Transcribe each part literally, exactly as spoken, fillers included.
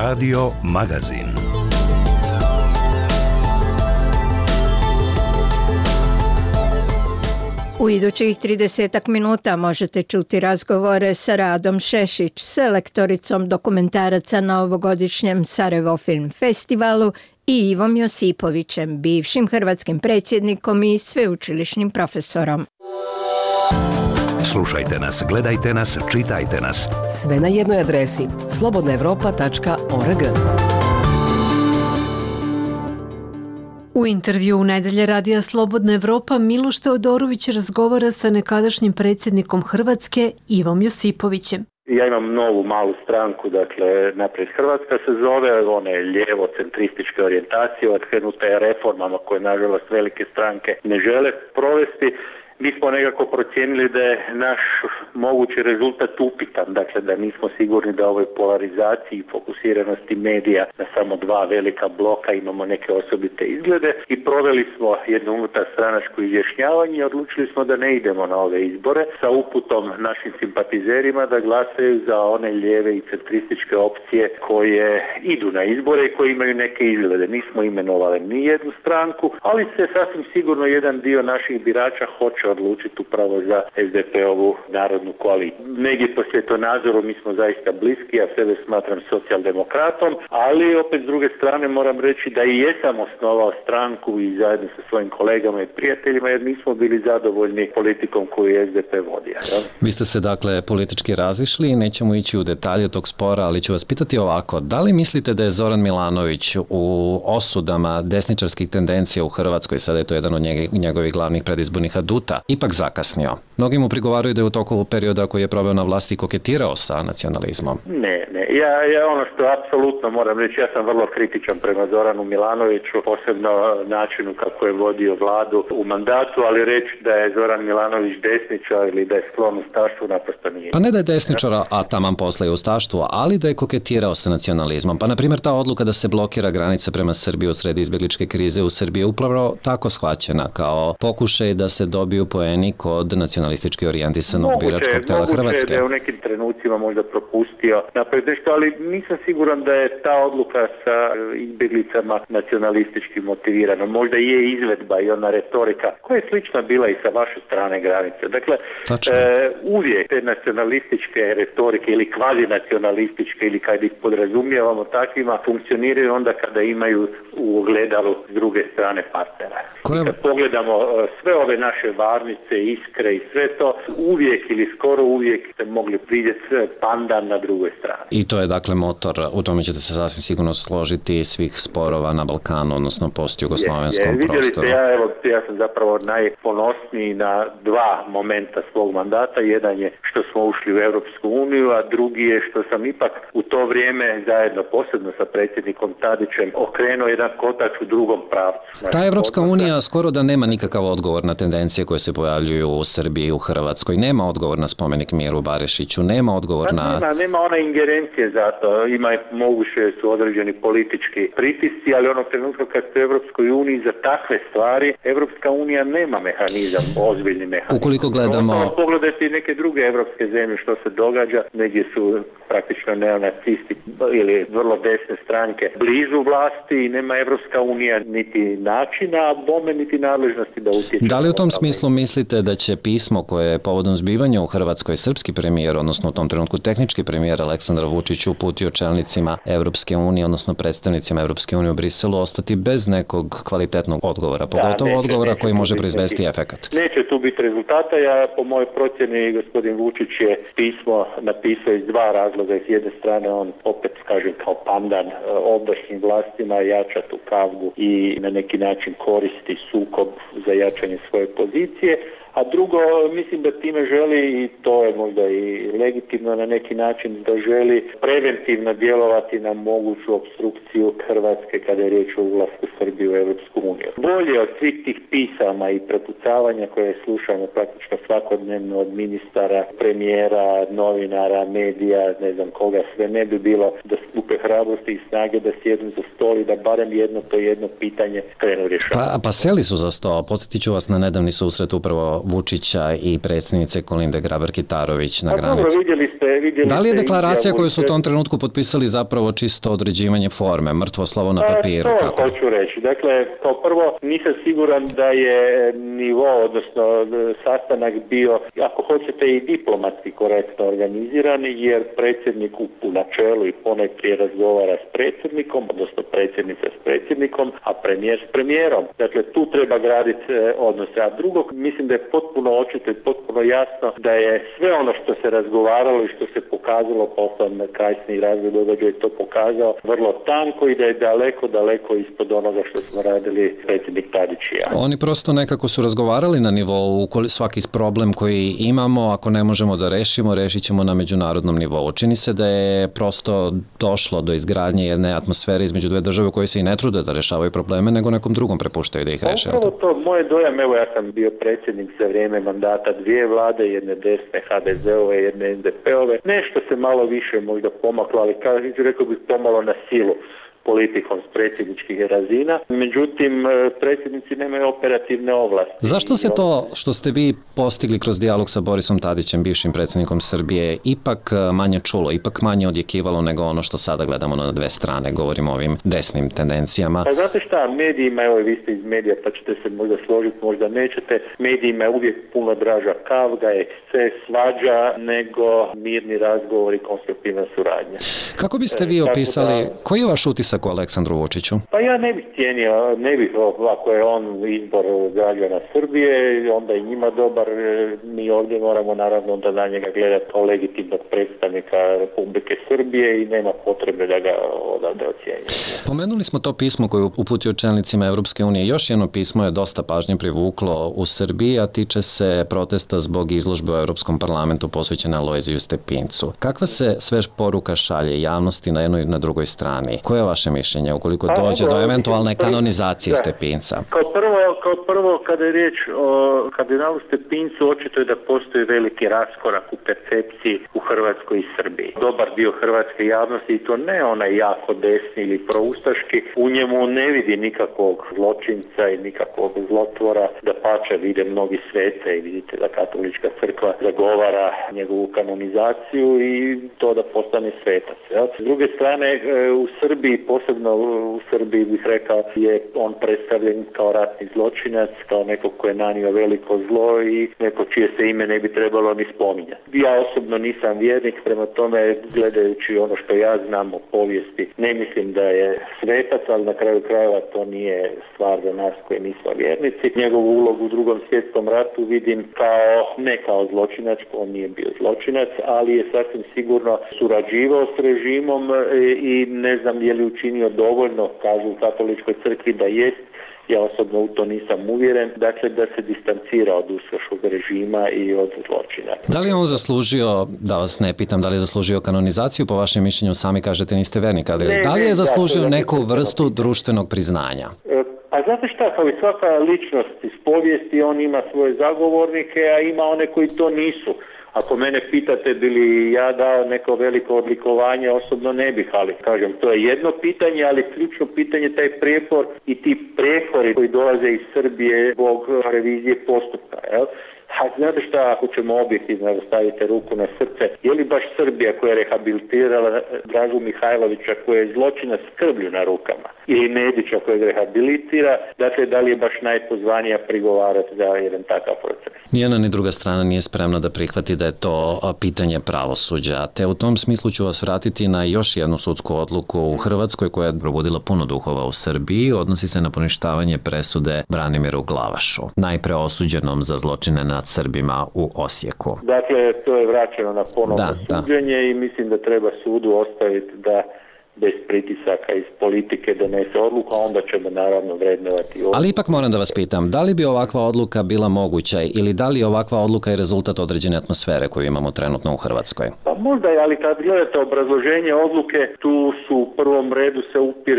Radio Magazin. U idućih tridesetak minuta možete čuti razgovore sa Radom Šešić, selektoricom dokumentaraca na ovogodišnjem Sarajevo Film Festivalu, i Ivom Josipovićem, bivšim hrvatskim predsjednikom i sveučilišnim profesorom. Slušajte nas, gledajte nas, čitajte nas. Sve na jednoj adresi slobodna evropa tačka org. U intervju u Nedelje radija Slobodna Evropa Miloš Teodorović razgovara sa nekadašnjim predsjednikom Hrvatske Ivom Josipovićem. Ja imam novu malu stranku, dakle Naprijed Hrvatska se zove, ona je lijevo-centrističke orijentacije, okrenuta je reformama koje nažalost velike stranke ne žele provesti. Mi smo nekako procijenili da je naš mogući rezultat upitan, dakle da nismo sigurni da ovoj polarizaciji i fokusiranosti medija na samo dva velika bloka imamo neke osobite izglede i proveli smo jedno unutar stranačko izjašnjavanje i odlučili smo da ne idemo na ove izbore sa uputom našim simpatizerima da glasaju za one lijeve i centrističke opcije koje idu na izbore i koje imaju neke izglede. Nismo imenovali ni jednu stranku, ali se sasvim sigurno jedan dio naših birača hoće odlučiti upravo za es de pe-ovu narodnu koaliciju. Negdje po svjetonazoru mi smo zaista bliski, ja sebe smatram socijaldemokratom, ali opet s druge strane moram reći da i jesam osnovao stranku i zajedno sa svojim kolegama i prijateljima jer nismo bili zadovoljni politikom koju je es de pe vodio. Ja? Vi ste se dakle politički razišli, nećemo ići u detalje tog spora, ali ću vas pitati ovako, da li mislite da je Zoran Milanović u osudama desničarskih tendencija u Hrvatskoj, sada je to jedan od njegovih glavnih predizbornih aduta, ipak zakasnio? Mnogi mu prigovaraju da je u toku perioda koji je proveo na vlasti koketirao sa nacionalizmom. Ne, ne. Ja, ja ono što apsolutno moram reći, ja sam vrlo kritičan prema Zoranu Milanoviću, posebno načinu kako je vodio vladu u mandatu, ali reći da je Zoran Milanović desničar ili da je sklon ustaštvu naprosto nije. Pa ne da je desničar, a taman posle je ustaštvo, ali da je koketirao sa nacionalizmom. Pa na primjer ta odluka da se blokira granica prema Srbiji u sred izbjegličke krize u Srbiji je upravo tako shvaćena kao pokušaj da se dobiju poeni kod nacionalistički orijentisanog biračkog tela Hrvatske. Moguće je da je u nekim trenucima možda propustio napred nešto, ali nisam siguran da je ta odluka sa izbjeglicama nacionalistički motivirana. Možda je izvedba i ona retorika koja je slična bila i sa vaše strane granice. Dakle, e, uvijek te nacionalističke retorike ili kvazi nacionalističke ili kad ih podrazumijevamo takvima funkcioniraju onda kada imaju u ogledalu s druge strane partnera. Koje... Kad pogledamo sve ove naše varnice, iskre i sve to, uvijek ili skoro uvijek ste mogli vidjeti pandan na drugoj strani. I to je dakle motor, u tome ćete se sasvim sigurno složiti, svih sporova na Balkanu, odnosno post-jugoslovenskom je, je. prostoru. Vidjeli ste, ja, evo, ja sam zapravo najponosniji na dva momenta svog mandata. Jedan je što smo ušli u Europsku uniju, a drugi je što sam ipak u to vrijeme zajedno, posebno sa predsjednikom Tadićem, okrenuo jedan kotač u drugom pravcu. Ta Europska unija skoro da nema nikakav odgovor na tendencije koje se pojavljuju u Srbiji i u Hrvatskoj. Nema odgovor na spomenik Miru Barešiću, nema odgovor na... Nema, nema ona ingerencije za to. Ima moguće su određeni politički pritisci, ali onog trenutka kad ste u Europskoj uniji za takve stvari, Europska unija nema mehanizam, ozbiljni mehanizam. Ukoliko gledamo... Ono, pogledajte i neke druge europske zemlje što se događa, negdje su praktično neonacisti ili vrlo desne stranke blizu vlasti i nema Europska unija niti načina, a bome niti nadležnosti da utječe. Da li u tom smislu mislite da će pismo koje je povodom zbivanja u Hrvatskoj srpski premijer, odnosno u tom trenutku tehnički premijer Aleksandar Vučić uputio čelnicima Europske unije, odnosno predstavnicima Europske unije u Briselu, ostati bez nekog kvalitetnog odgovora, pogotovo da, neće, odgovora neće koji može proizvesti neki efekat? Neće tu biti rezultata. Ja po mojoj procjeni gospodin Vučić je pismo napisao iz dva razloga. S jedne strane on opet, kažem, kao pandan obdašnjim vlastima jača tu kavgu i na neki način koristi sukob za jačanje svoje pozicije. A drugo, mislim da time želi, i to je možda i legitimno na neki način, da želi preventivno djelovati na moguću opstrukciju Hrvatske kada je riječ o ulasku Srbije u Europsku uniju. Bolje od svih tih pisama i prepucavanja koje slušamo praktično svakodnevno od ministara, premijera, novinara, medija, ne znam koga sve, ne bi bilo da skupe hrabrosti i snage da sjednu za stol i da barem jedno to jedno pitanje krenu rješavati. Pa, pa seli su za sto. Podsjetit ću vas na nedavni susret upravo Vučića i predsjednice Kolinde Grabar-Kitarović na pa, granici. Dobro, vidjeli ste, vidjeli da li je ste deklaracija koju su u izjavu- tom trenutku potpisali zapravo čisto određivanje forme, mrtvo slovo na papiru? Pa, to Kako? hoću reći. Dakle, kao prvo, nisam siguran da je nivo, odnosno sastanak bio, ako hoćete, i diplomatski korektno organiziran, jer predsjednik u u načelu i ponajprije razgovara s predsjednikom, odnosno predsjednica s predsjednikom, a premijer s premijerom. Dakle, tu treba graditi e, odnose. A drugo, mislim da je potpuno očito i potpuno jasno da je sve ono što se razgovaralo i što se pokazalo, poslan kasniji razvoj događaja je to pokazao, vrlo tanko i da je daleko, daleko ispod onoga što smo radili predsjednik Tadić i ja. Oni prosto nekako su razgovarali na nivou ukoli- svaki problem koji imamo, ako ne možemo da rešimo, rešit ćemo na međunarodnom nivou. Čini se da je prosto došlo do izgradnje jedne atmosfere između dve države koje se i ne trude da rešavaju probleme, nego nekom drugom prepuštaju da ih reše. Upravo to, moj dojam, evo ja sam bio predsjednik za vrijeme mandata dvije vlade, jedne desne ha de ze-ove, jedne es de pe-ove. Nešto se malo više možda pomaklo, ali kao rekao bih pomalo na silu politikom s predsjedničkih razina. Međutim, predsjednici nemaju operativne ovlasti. Zašto se to što ste vi postigli kroz dijalog sa Borisom Tadićem, bivšim predsjednikom Srbije, ipak manje čulo, ipak manje odjekivalo nego ono što sada gledamo na dve strane, govorimo o ovim desnim tendencijama? Pa znate šta, medijima, evo vi ste iz medija pa ćete se možda složiti, možda nećete, medijima je uvijek puno draža kavga, eksces, svađa, nego mirni razgovor i konstruktivna suradnja. Kako biste vi opisali, koji je vaš utisak o Aleksandru Vučiću? Pa ja ne bih cijenio, ne bih, ako je on izbor građana Srbije, onda je njima dobar, mi ovdje moramo naravno onda na njega gledati kao legitimnog predstavnika Republike Srbije i nema potrebe da ga odavde ocjenjuje. Pomenuli smo to pismo koje je uputio čelnicima Evropske unije. Još jedno pismo je dosta pažnje privuklo u Srbiji, a tiče se protesta zbog izložbe u Evropskom parlamentu posvećene Alojziju Stepincu. Kakva se svež poruka šalje javnosti na jednoj i na drugoj strani? Koje je vaše mišljenje ukoliko Pa, dođe dobro, do eventualne prvo- kanonizacije da. Stepinca? Kao prvo, kao prvo, kada je riječ o kardinalu Stepincu, očito je da postoji veliki raskorak u percepciji u Hrvatskoj i Srbiji. Dobar dio hrvatske javnosti, i to ne onaj jako desni ili proustaški, u njemu ne vidi nikakvog zločinca i nikakvog zlotvora, da pače vide mnogi svete i vidite da katolička crkva zagovara njegovu kanonizaciju i to da postane svetac. Jel? S druge strane, e, u Srbiji, posebno u Srbiji bih rekao, je on predstavljen kao ratni zločinac, kao neko ko je nanio veliko zlo i neko čije se ime ne bi trebalo ni spominjati. Ja osobno nisam vjernik, prema tome gledajući ono što ja znam o povijesti, ne mislim da je svetac, ali na kraju krajeva to nije stvar za nas koji nismo vjernici. Njegovu ulogu u drugom svjetskom ratu vidim kao, ne kao zločinac, on nije bio zločinac, ali je sasvim sigurno surađivao s režimom i ne znam je li učinio dovoljno, kažu u katoličkoj crkvi da jest, ja osobno u to nisam uvjeren, dakle da se distancira od ustaškog režima i od zločina. Da li je on zaslužio, da vas ne pitam, da li je zaslužio kanonizaciju, po vašem mišljenju sami kažete niste vernik, ali Ne, da li ne, je da, zaslužio to je neku zapisano vrstu pitanje. društvenog priznanja? E, Pa znate šta, kao i svaka ličnost iz povijesti, on ima svoje zagovornike, a ima one koji to nisu. Ako mene pitate bi li ja dao neko veliko odlikovanje, osobno ne bih, ali kažem, to je jedno pitanje, ali ključno pitanje taj prijepor i ti prijepori koji dolaze iz Srbije zbog revizije postupka, jel? A znate šta, ako ćemo objektivno staviti ruku na srce, je li baš Srbija koja je rehabilitirala Dražu Mihajlovića koja je zločina s krvlju na rukama ili Nedića kojeg rehabilitira, dakle da li je baš najpozvanija prigovarati za jedan takav proces? Nijedna ni druga strana nije spremna da prihvati da je to a, pitanje pravosuđa, te u tom smislu ću vas vratiti na još jednu sudsku odluku u Hrvatskoj koja je probudila puno duhova u Srbiji, odnosi se na poništavanje presude Branimiru Glavašu, najpre osuđenom za zločine nad Srbima u Osijeku. Dakle, to je vraćeno na ponovno Da, suđenje i mislim da treba sudu ostaviti da bez pritisaka iz politike donese odluku, a onda ćemo naravno vrednovati odluku. Ali ipak moram da vas pitam, da li bi ovakva odluka bila moguća ili da li je ovakva odluka i rezultat određene atmosfere koju imamo trenutno u Hrvatskoj? Pa možda je, ali kad gledate obrazloženje odluke, tu su u prvom redu se upire na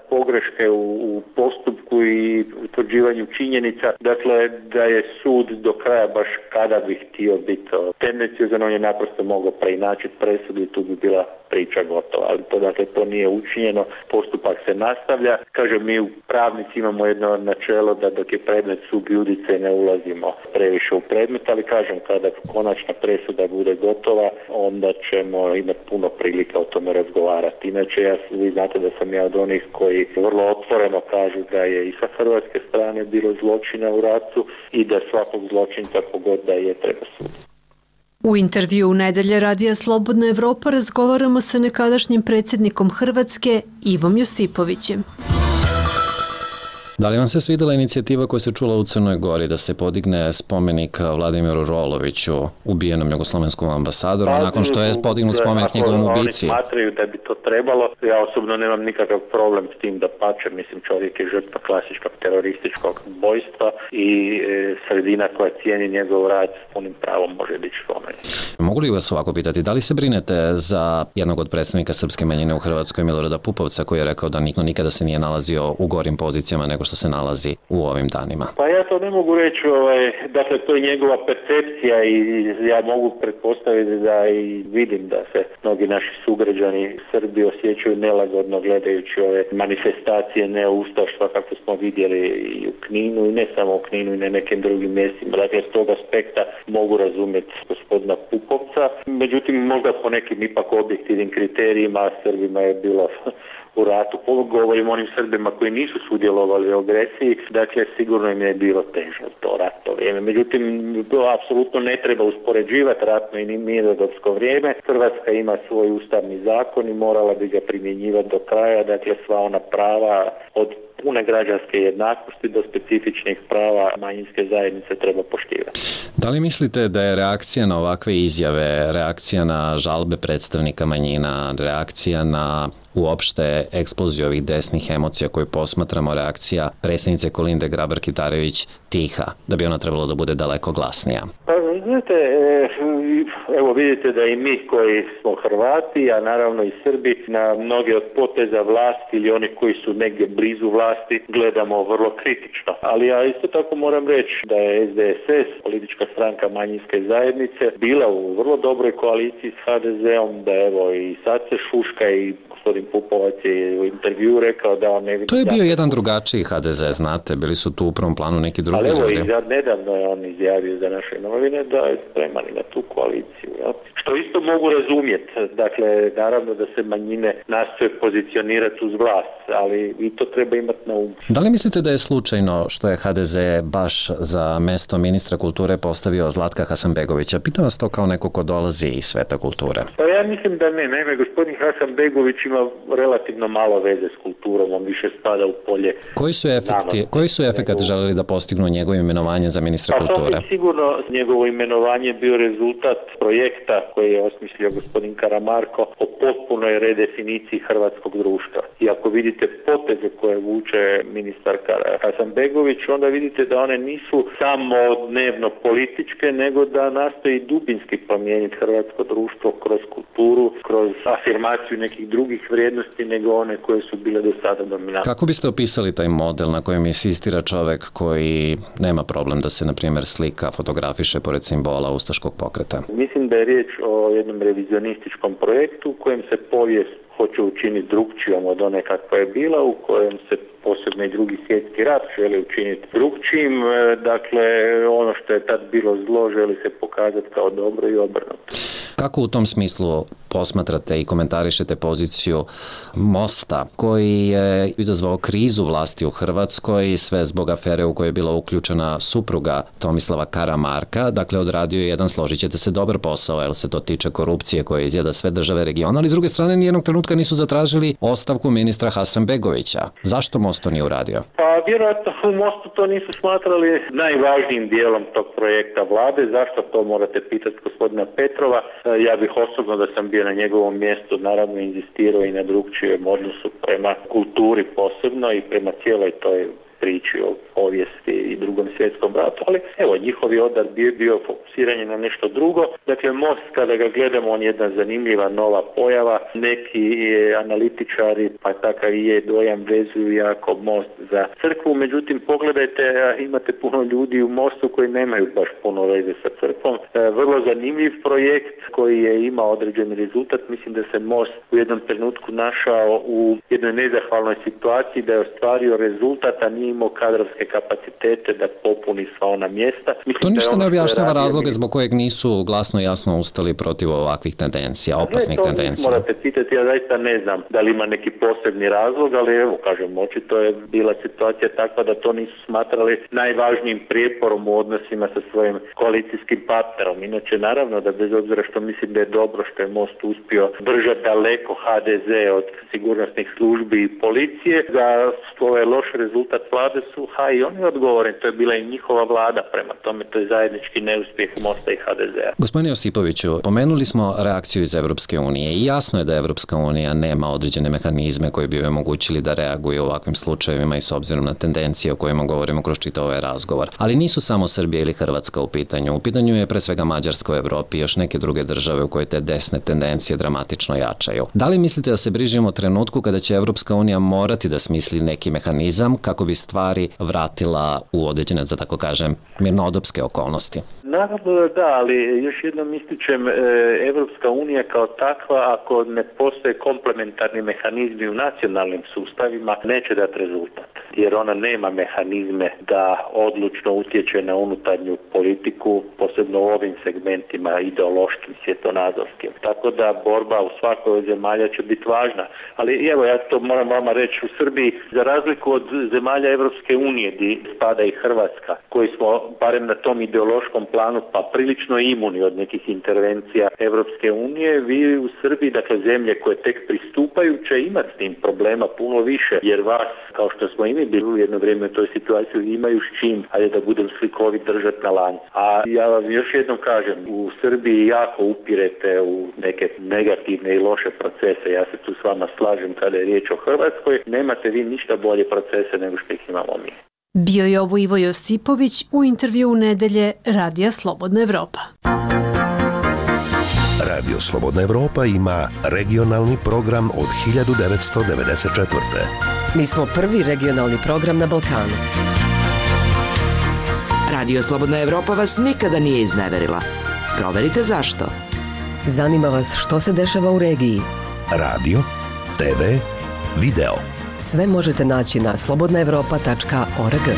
pogreške u, u postupku i utvrđivanju činjenica, dakle da je sud do kraja baš kada bi htio biti tendenciozan, on je naprosto mogao preinačiti presudu i tu bi bila priča gotova, ali to dakle to nije učinjeno, postupak se nastavlja. Kažem, mi u pravnici imamo jedno načelo da dok je predmet sub judice ne ulazimo previše u predmet, ali kažem kada konačna presuda bude gotova, onda ćemo imati puno prilika o tome razgovarati. Inače, ja, vi znate da sam ja od onih koji vrlo otvoreno kažu da je i sa hrvatske strane bilo zločina u ratu i da svakog zločinca kogod da je treba suditi. U intervju u Nedelje radija Slobodna Evropa razgovaramo sa nekadašnjim predsjednikom Hrvatske Ivom Josipovićem. Da li vam se svidjela inicijativa koja se čula u Crnoj Gori da se podigne spomenik Vladimiru Roloviću, ubijenom jugoslovenskom ambasadoru, pa, nakon što je podignut spomenik njegovom ubici? Oni smatraju da bi to trebalo. Ja osobno nemam nikakav problem s tim, da pače. Mislim, čovjek je žrtva klasičkog terorističkog ubojstva i e, sredina koja cijeni njegov rad s punim pravom može dići spomenik. Mogu li vas ovako pitati, da li se brinete za jednog od predstavnika srpske manjine u Hrvatskoj, Milorada Pupovca, koji je rekao da niko nikada se nije nalazio u gorim pozicijama nego što se nalazi u ovim danima? Pa ja to ne mogu reći, ovaj, dakle to je njegova percepcija i ja mogu pretpostaviti da i vidim da se mnogi naši sugrađani Srbi osjećaju nelagodno gledajući ove manifestacije neustaštva kako smo vidjeli i u Kninu i ne samo u Kninu i na nekim drugim mjestima. Dakle, s tog aspekta mogu razumjeti gospodina Pupovca. Međutim, možda po nekim ipak objektivnim kriterijima Srbima je bilo u ratu, govorim o onim Srbima koji nisu sudjelovali u agresiji, dakle sigurno im je bilo teže to ratno vrijeme. Međutim, to apsolutno ne treba uspoređivati ratno i mirnodopsko vrijeme. Hrvatska ima svoj ustavni zakon i morala bi ga primjenjivati do kraja, dakle sva ona prava od pune građanske jednakosti do specifičnih prava manjinske zajednice treba poštivati. Da li mislite da je reakcija na ovakve izjave, reakcija na žalbe predstavnika manjina, reakcija na uopšte eksploziju ovih desnih emocija koje posmatramo, reakcija predsjednice Kolinde Grabar-Kitarović tiha, da bi ona trebalo da bude daleko glasnija? Pa, znate, evo vidite da i mi koji smo Hrvati, a naravno i Srbi, na mnoge od poteza vlasti ili oni koji su negdje blizu vlasti gledamo vrlo kritično. Ali ja isto tako moram reći da je S D S S, politička stranka manjinske zajednice, bila u vrlo dobroj koaliciji s H D Z-om, da evo i sad se šuška i gospodin Pupovac je u intervju rekao da on ne vidi... To je bio jedan drugačiji H D Z, znate, bili su tu u prvom planu neki drugi ljudi. Ali evo, i nedavno je on izjavio za naše novine da je spreman i na tu koaliciju. Ja? Što isto mogu razumjeti, dakle, naravno da se manjine nastoje pozicionirati uz vlast, ali i to treba imati na umu. Da li mislite da je slučajno što je H D Z baš za mesto ministra kulture postavio Zlatka Hasanbegovića? Pitam vas to kao neko ko dolazi iz sveta kulture. Pa ja mislim da ne, naime, gospodin Hasanbegović ima relativno malo veze s kulturom, on više spada u polje. Koji su efekti, koji su efekti želeli da postignu njegovo imenovanje za ministra pa kulture? Pa sigurno njegovo imenovanje bio rezultat projekta koji je osmislio gospodin Karamarko o potpunoj redefiniciji hrvatskog društva. I ako vidite poteze koje vuče ministar Hasanbegović, onda vidite da one nisu samo dnevno političke, nego da nastoji dubinski promijeniti hrvatsko društvo kroz kulturu, kroz afirmaciju nekih drugih vrijednosti nego one koje su bile do sada dominantne. Kako biste opisali taj model na kojem insistira čovjek koji nema problem da se, na primjer, slika, fotografiše pored simbola ustaškog pokreta? Mislim da je riječ o jednom revizionističkom projektu u kojem se povijest hoće učiniti drugčijom od one kakva je bila, u kojem se posebno i drugi svjetski rat želi učiniti drugčijim. Dakle, ono što je tad bilo zlo želi se pokazati kao dobro i obrnuto. Kako u tom smislu posmatrate i komentarišete poziciju Mosta koji je izazvao krizu vlasti u Hrvatskoj, sve zbog afere u kojoj je bila uključena supruga Tomislava Karamarka, dakle odradio je jedan, složit ćete se, dobar posao, jer se to tiče korupcije koja izjeda sve države regiona, ali s druge strane nijednog trenutka nisu zatražili ostavku ministra Hasanbegovića. Zašto Most to nije uradio? Pa vjerojatno u Mostu to nisu smatrali najvažnijim dijelom tog projekta vlade. Zašto, to morate pitati gospodina Petrova. Ja bih osobno, da sam bio na njegovom mjestu, naravno inzistirao i na drugčijem odnosu prema kulturi posebno i prema cijeloj toj priči o povijesti i Drugom svjetskom ratu, ali evo, njihovi odar bio, bio fokusiranje na nešto drugo. Dakle, most, kada ga gledamo, on je jedna zanimljiva nova pojava. Neki analitičari, pa takav i je dojam, vezuju jako most za crkvu, međutim, pogledajte, imate puno ljudi u mostu koji nemaju baš puno veze sa crkvom. Vrlo zanimljiv projekt koji je imao određeni rezultat. Mislim da se most u jednom trenutku našao u jednoj nezahvalnoj situaciji, da je ostvario rezultat, a nije imao kadrovske kapacitete da popuni sva ona mjesta. Mislim, to ništa ono ne objašnjava razloge mi... zbog kojeg nisu glasno i jasno ustali protiv ovakvih tendencija, opasnih ne, to tendencija. Morate pitati, ja zaista ne znam da li ima neki posebni razlog, ali evo, kažem, očito je bila situacija takva da to nisu smatrali najvažnijim prijeporom u odnosima sa svojim koalicijskim partnerom. Inače, naravno da bez obzira što mislim da je dobro što je Most uspio držati daleko ha de ze od sigurnosnih službi i policije, za ovaj loš rezultat vlade su ha i oni odgovoreni. To je bila i njihova vlada, prema tome to je zajednički neuspjeh Mosta i ha de zea. Gospodine Josipoviću, pomenuli smo reakciju iz Evropske unije i jasno je da Evropska unija nema određene mehanizme koji bi joj omogućili da reaguje u ovakvim slučajevima i s obzirom na tendencije o kojima govorimo kroz čitav ovaj razgovor. Ali nisu samo Srbija ili Hrvatska u pitanju. U pitanju je pre svega Mađarska u Evropi i još neke druge države u koje te desne tendencije dramatično jačaju. Da li mislite da se bližimo trenutku kada će Evropska unija morati da smisli neki mehanizam kako bi stvari vratila u određene, da tako kažem, mirnodopske okolnosti? Naravno da, ali još jednom ističem, Evropska unija kao takva, ako ne postoje komplementarni mehanizmi u nacionalnim sustavima, neće dati rezultat. Jer ona nema mehanizme da odlučno utječe na unutarnju politiku, posebno u ovim segmentima ideološkim, svjetonazorskim. Tako da borba u svakoj od zemalja će biti važna. Ali evo, ja to moram vama reći, u Srbiji, za razliku od zemalja Evropske unije, gdje spada i Hrvatska, koji smo, barem na tom ideološkom planu, pa prilično imuni od nekih intervencija Evropske unije, vi u Srbiji, dakle zemlje koje tek pristupaju, će imati s tim problema puno više, jer vas, kao što smo i mi bili u jedno vrijeme u toj situaciji, imaju s čim, ali da budem slikovit, držati na lancu. A ja vam još jednom kažem, u Srbiji jako upirete u neke negativne i loše procese. Ja se tu s vama slažem kada je riječ o Hrvatskoj. Nemate vi ništa bolje procese nego što ih imamo mi. Bio je ovo Ivo Josipović u intervju nedelje Radija Slobodna Evropa. Radio Slobodna Evropa ima regionalni program od hiljadu devetsto devedeset četvrte. Mi smo prvi regionalni program na Balkanu. Radio Slobodna Evropa vas nikada nije izneverila. Proverite zašto. Zanima vas što se dešava u regiji. Radio, te ve, video. Sve možete naći na slobodna evropa tačka org.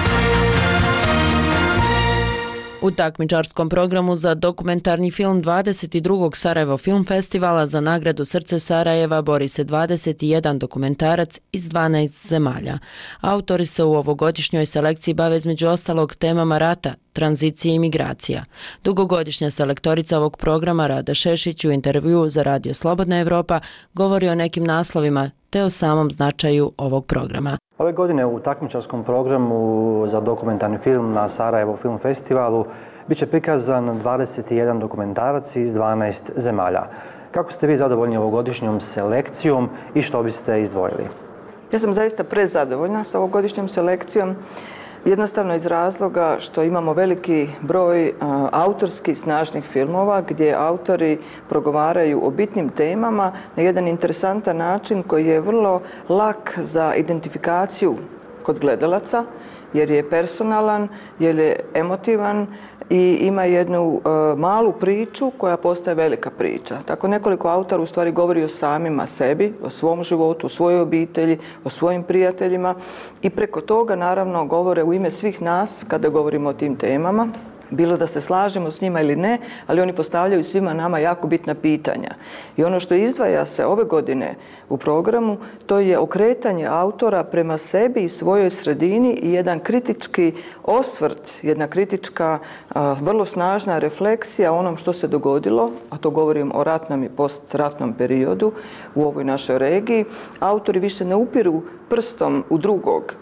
U takmičarskom programu za dokumentarni film dvadeset drugog Sarajevo Film Festivala za nagradu Srce Sarajeva bori se dvadeset jedan dokumentarac iz dvanaest zemalja. Autori se u ovogodišnjoj selekciji bave između ostalog temama rata, tranzicije i migracija. Dugogodišnja selektorica ovog programa Rada Šešić u intervjuu za Radio Slobodna Evropa govori o nekim naslovima te o samom značaju ovog programa. Ove godine u takmičarskom programu za dokumentarni film na Sarajevo Film Festivalu bit će prikazan dvadeset jedan dokumentarac iz dvanaest zemalja. Kako ste vi zadovoljni ovogodišnjom selekcijom i što biste izdvojili? Ja sam zaista prezadovoljna sa ovogodišnjom selekcijom. Jednostavno iz razloga što imamo veliki broj a, autorskih snažnih filmova gdje autori progovaraju o bitnim temama na jedan interesantan način koji je vrlo lak za identifikaciju kod gledalaca jer je personalan, jer je emotivan i ima jednu e, malu priču koja postaje velika priča. Tako nekoliko autora u stvari govori o samima sebi, o svom životu, o svojoj obitelji, o svojim prijateljima i preko toga naravno govore u ime svih nas kada govorimo o tim temama. Bilo da se slažemo s njima ili ne, ali oni postavljaju svima nama jako bitna pitanja. I ono što izdvaja se ove godine u programu, to je okretanje autora prema sebi i svojoj sredini i jedan kritički osvrt, jedna kritička, vrlo snažna refleksija o onom što se dogodilo, a to govorim o ratnom i postratnom periodu u ovoj našoj regiji. Autori više ne upiru prstom u drugog,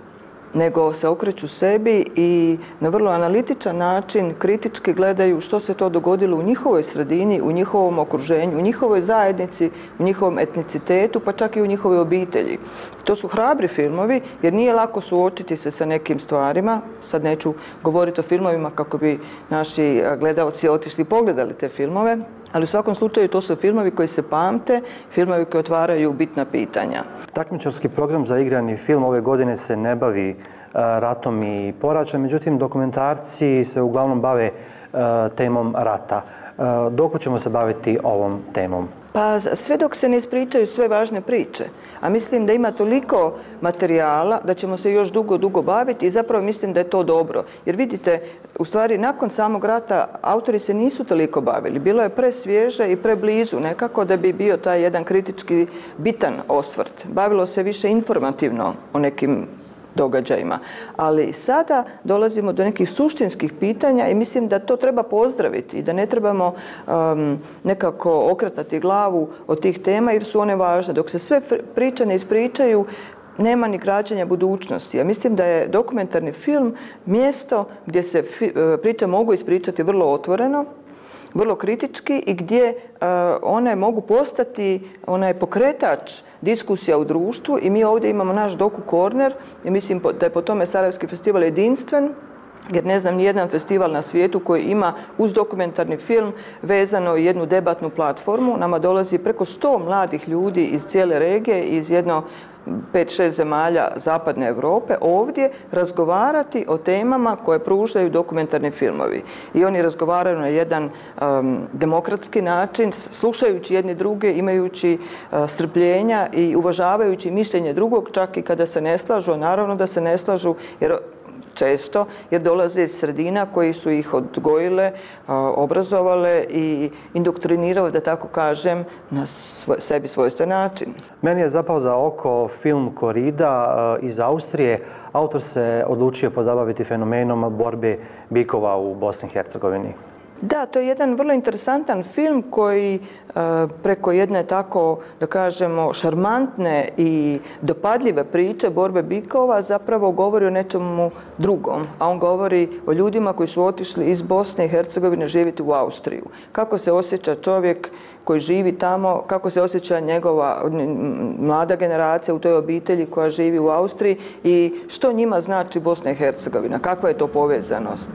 nego se okreću sebi i na vrlo analitičan način kritički gledaju što se to dogodilo u njihovoj sredini, u njihovom okruženju, u njihovoj zajednici, u njihovom etnicitetu, pa čak i u njihovoj obitelji. To su hrabri filmovi jer nije lako suočiti se sa nekim stvarima. Sad neću govoriti o filmovima kako bi naši gledaoci otišli i pogledali te filmove, ali u svakom slučaju to su filmovi koji se pamte, filmovi koji otvaraju bitna pitanja. Takmičarski program za igrani film ove godine se ne bavi ratom i poraćem, međutim dokumentarci se uglavnom bave temom rata. Dok ćemo se baviti ovom temom? Pa sve dok se ne ispričaju sve važne priče. A mislim da ima toliko materijala da ćemo se još dugo, dugo baviti i zapravo mislim da je to dobro. Jer vidite, u stvari nakon samog rata autori se nisu toliko bavili. Bilo je presvježe i preblizu nekako da bi bio taj jedan kritički bitan osvrt. Bavilo se više informativno o nekim događajima. Ali sada dolazimo do nekih suštinskih pitanja i mislim da to treba pozdraviti i da ne trebamo um, nekako okretati glavu od tih tema jer su one važne. Dok se sve priče ne ispričaju, nema ni građenja budućnosti. Ja mislim da je dokumentarni film mjesto gdje se priče mogu ispričati vrlo otvoreno, vrlo kritički i gdje uh, one mogu postati onaj pokretač diskusija u društvu i mi ovdje imamo naš Doku Corner i mislim da je po tome Sarajevski festival jedinstven jer ne znam ni jedan festival na svijetu koji ima uz dokumentarni film vezano jednu debatnu platformu. Nama dolazi preko sto mladih ljudi iz cijele regije, iz jedno pet šest zemalja zapadne Europe ovdje razgovarati o temama koje pružaju dokumentarni filmovi. I oni razgovaraju na jedan um, demokratski način, slušajući jedni druge, imajući uh, strpljenja i uvažavajući mišljenje drugog, čak i kada se ne slažu, a naravno da se ne slažu, jer često, jer dolaze iz sredina koji su ih odgojile, obrazovale i indoktrinirale, da tako kažem, na svoj, sebi svojstven način. Meni je zapao za oko film Korida iz Austrije. Autor se odlučio pozabaviti fenomenom borbe bikova u Bosni i Hercegovini. Da, to je jedan vrlo interesantan film koji preko jedne tako, da kažemo, šarmantne i dopadljive priče borbe bikova zapravo govori o nečemu drugom. A on govori o ljudima koji su otišli iz Bosne i Hercegovine živjeti u Austriju. Kako se osjeća čovjek koji živi tamo, kako se osjeća njegova mlada generacija u toj obitelji koja živi u Austriji i što njima znači Bosna i Hercegovina, kakva je to povezanost.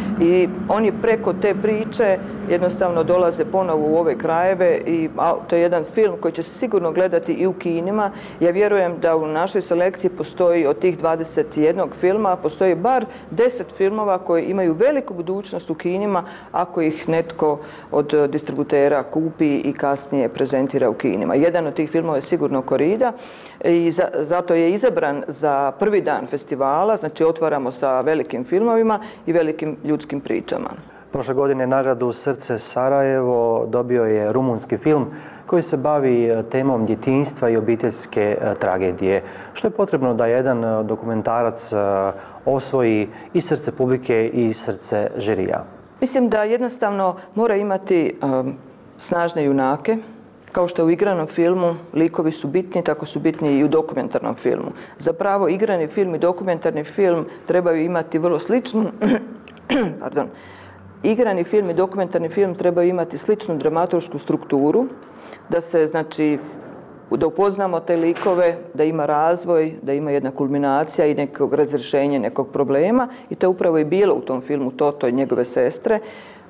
I oni preko te priče jednostavno dolaze ponovo u ove krajeve i to je jedan film koji će se sigurno gledati i u kinima. Ja vjerujem da u našoj selekciji postoji od tih dvadeset jednog filma, postoji bar deset filmova koji imaju veliku budućnost u kinima ako ih netko od distributera kupi i kasnije prezentira u kinima. Jedan od tih filmova je sigurno Korida i za, zato je izabran za prvi dan festivala, znači otvaramo sa velikim filmovima i velikim ljudskim pričama. Prošle godine nagradu Srce Sarajevo dobio je rumunski film koji se bavi temom djetinjstva i obiteljske tragedije. Što je potrebno da jedan dokumentarac osvoji i srce publike i srce žirija? Mislim da jednostavno mora imati um, snažne junake. Kao što u igranom filmu likovi su bitni, tako su bitni i u dokumentarnom filmu. Zapravo igrani film i dokumentarni film trebaju imati vrlo sličnu pardon, igrani film i dokumentarni film trebaju imati sličnu dramaturšku strukturu, da se, znači, da upoznamo te likove, da ima razvoj, da ima jedna kulminacija i nekog razrješenja nekog problema. I to je upravo i bilo u tom filmu Toto i njegove sestre.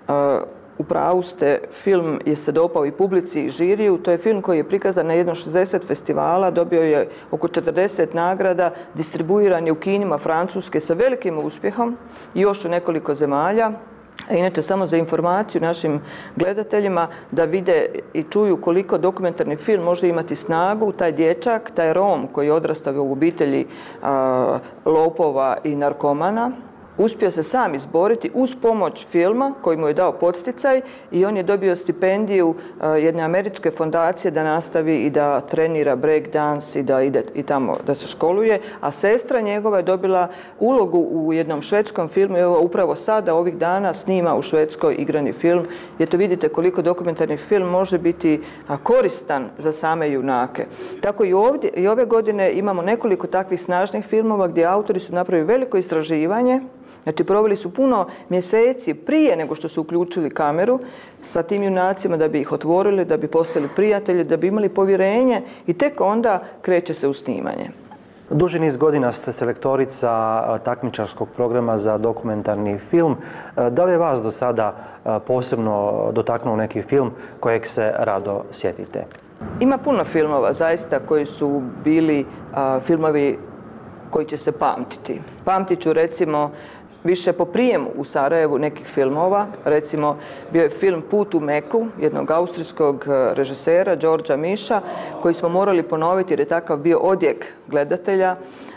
U pravu ste, film je se dopao i publici i žiriju. To je film koji je prikazan na jedno šezdeset festivala, dobio je oko četrdeset nagrada, distribuiran je u kinima Francuske sa velikim uspjehom i još u nekoliko zemalja. A inače, samo za informaciju našim gledateljima da vide i čuju koliko dokumentarni film može imati snagu, taj dječak, taj Rom koji je odrastao u obitelji a, lopova i narkomana, uspio se sam izboriti uz pomoć filma koji mu je dao podsticaj i on je dobio stipendiju jedne američke fondacije da nastavi i da trenira break dance i da ide i tamo da se školuje, a sestra njegova je dobila ulogu u jednom švedskom filmu i evo upravo sada ovih dana snima u Švedskoj igrani film. I eto vidite koliko dokumentarni film može biti koristan za same junake. Tako i ovdje i ove godine imamo nekoliko takvih snažnih filmova gdje autori su napravili veliko istraživanje. Znači, proveli su puno mjeseci prije nego što su uključili kameru sa tim junacima da bi ih otvorili, da bi postali prijatelji, da bi imali povjerenje i tek onda kreće se u snimanje. Duži niz godina ste selektorica takmičarskog programa za dokumentarni film. Da li je vas do sada posebno dotaknuo neki film kojeg se rado sjetite? Ima puno filmova zaista koji su bili a, filmovi koji će se pamtiti. Pamtit ću recimo više po prijemu u Sarajevu nekih filmova. Recimo, bio je film Put u Meku, jednog austrijskog režisera, Đorđa Miša, koji smo morali ponoviti jer je takav bio odjek gledatelja.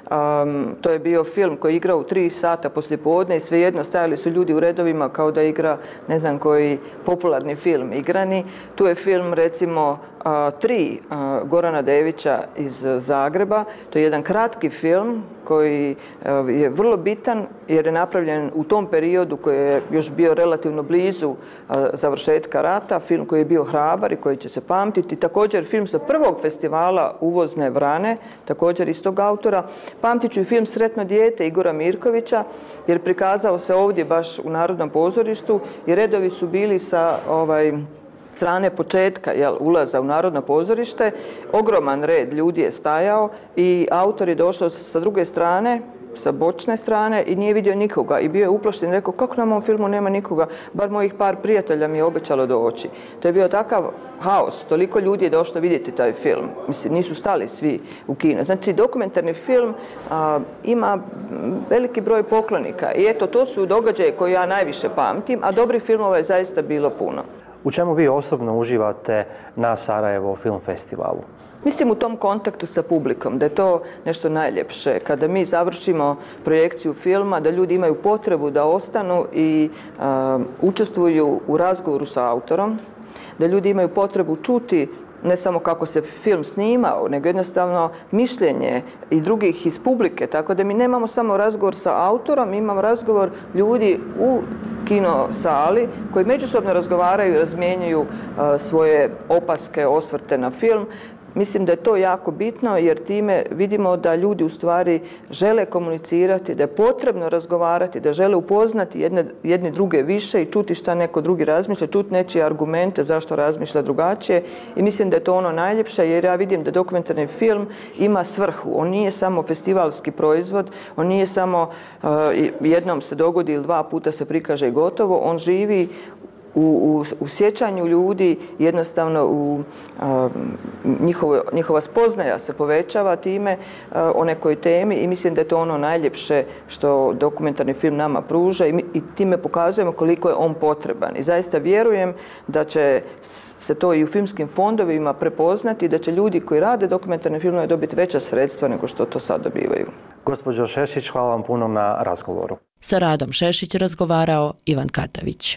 Um, to je bio film koji je igrao u tri sata poslijepodne i svejedno stajali su ljudi u redovima kao da igra ne znam koji popularni film igrani. Tu je film recimo uh, Tri uh, Gorana Devića iz Zagreba. To je jedan kratki film koji uh, je vrlo bitan jer je napravljen u tom periodu koji je još bio relativno blizu uh, završetka rata. Film koji je bio hrabar i koji će se pamtiti. Također film sa prvog festivala Uvozne vrane, također istog autora. Pamtit ću i film Sretno dijete Igora Mirkovića jer prikazao se ovdje baš u Narodnom pozorištu i redovi su bili sa ovaj, strane početka jel, ulaza u Narodno pozorište. Ogroman red ljudi je stajao i autor je došao sa druge strane, sa bočne strane i nije vidio nikoga i bio je uplašen i rekao kako na ovom filmu nema nikoga, bar mojih par prijatelja mi je obećalo doći. To je bio takav haos, toliko ljudi je došlo vidjeti taj film. Mislim, nisu stali svi u kino. Znači, dokumentarni film a, ima veliki broj poklonika i eto, to su događaje koje ja najviše pamtim, a dobrih filmova je zaista bilo puno. U čemu vi osobno uživate na Sarajevo Film Festivalu? Mislim u tom kontaktu sa publikom, da je to nešto najljepše. Kada mi završimo projekciju filma, da ljudi imaju potrebu da ostanu i uh, učestvuju u razgovoru sa autorom, da ljudi imaju potrebu čuti ne samo kako se film snimao, nego jednostavno mišljenje i drugih iz publike. Tako da mi nemamo samo razgovor sa autorom, mi imamo razgovor ljudi u kino sali koji međusobno razgovaraju i razmjenjuju uh, svoje opaske, osvrte na film. Mislim da je to jako bitno jer time vidimo da ljudi u stvari žele komunicirati, da je potrebno razgovarati, da žele upoznati jedne, jedni druge više i čuti šta neko drugi razmišlja, čuti nečije argumente zašto razmišlja drugačije i mislim da je to ono najljepše jer ja vidim da dokumentarni film ima svrhu. On nije samo festivalski proizvod, on nije samo uh, jednom se dogodi ili dva puta se prikaže i gotovo, on živi U, u, u sjećanju ljudi, jednostavno u a, njihovo, njihova spoznaja se povećava time a, o nekoj temi i mislim da je to ono najljepše što dokumentarni film nama pruža i, mi, i time pokazujemo koliko je on potreban. I zaista vjerujem da će se to i u filmskim fondovima prepoznati, da će ljudi koji rade dokumentarne filmove dobiti veća sredstva nego što to sad dobivaju. Gospođo Šešić, hvala vam puno na razgovoru. Sa Radom Šešić razgovarao Ivan Katavić.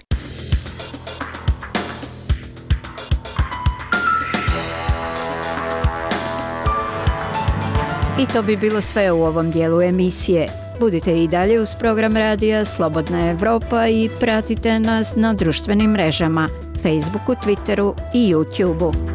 I to bi bilo sve u ovom dijelu emisije. Budite i dalje uz program radija Slobodna Evropa i pratite nas na društvenim mrežama, Facebooku, Twitteru i YouTubeu.